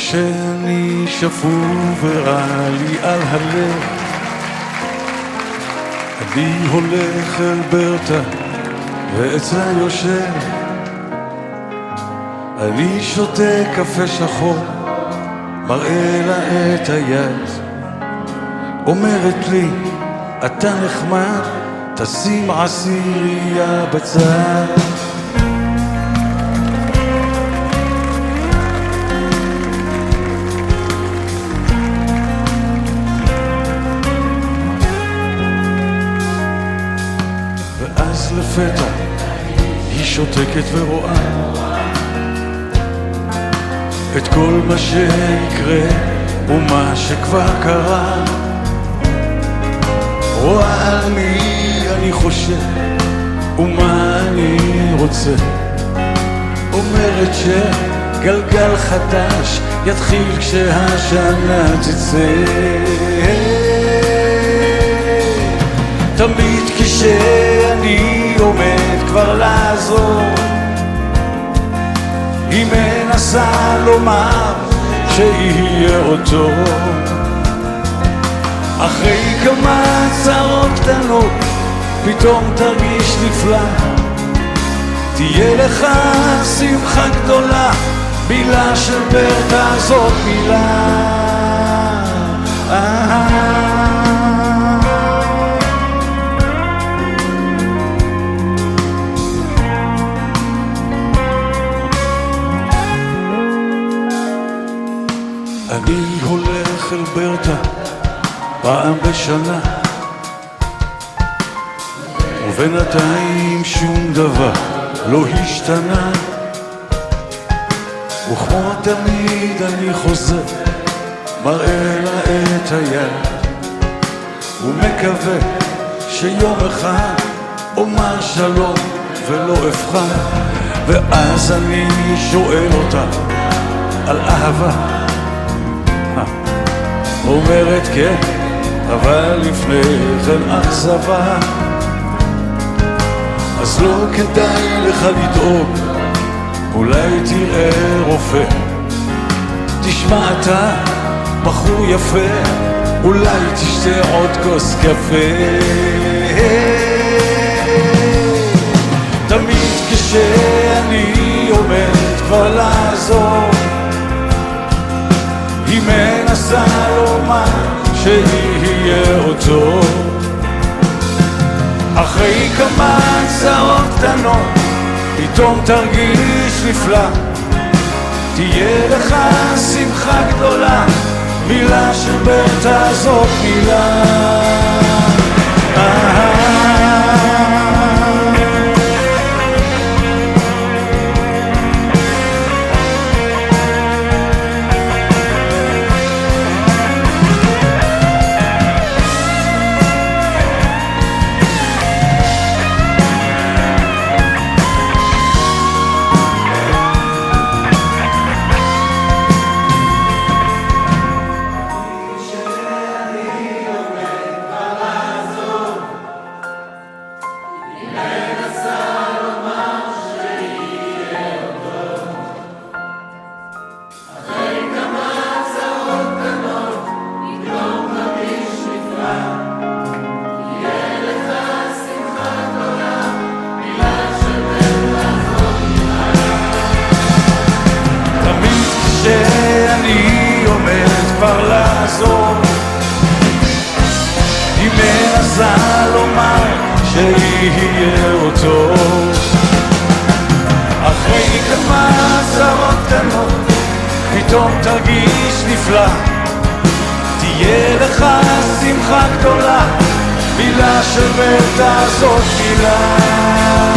ישני שפוף ורע לי על הלב, אני הולך אל ברטה ואצלה יושב, אני שותה קפה שחור, מראה לה את היד, אומרת לי אתה נחמד, תשים עשירייה בצד. ואז לפתע היא שותקת ורואה את כל מה שיקרה ומה שכבר קרה, רואה על מי אני חושב ומה אני רוצה, אומרת שגלגל חדש יתחיל כשהשנה תצא. תמיד כשאני עומד כבר לעזור, היא מנסה לומר שיהיה אותו, אחרי כמה צרות קטנות פתאום תרגיש נפלא, תהיה לך שמחה גדולה, מילה של ברטה זאת מילה. אני הולך אל ברטה פעם בשנה, ובינתיים שום דבר לא השתנה, וכמו תמיד אני חוזר, מראה לה את היד, ומקווה שיום אחד אומר שלום ולא אבחר, ואז אני שואל אותה על אהבה, אומרת כן, אבל לפני כן אכזבה, אז לא כדאי לך לדאוג, אולי תראה רופא, תשמע אתה בחור יפה, אולי תשתה עוד כוס קפה. תמיד כשאני עומד כבר לעזור, היא מנסה לומר שיהיה אותו, אחרי כמה צרות קטנות פתאום תרגיש נפלא, תהיה לך שמחה גדולה, מילה של ברטה זאת מילה. כבר לעזור, היא מנסה לומר שיהיה אותו, אחרי כמה צרות קטנות פתאום תרגיש נפלא, תהיה לך שמחה גדולה, מילה של ברטה זאת מילה.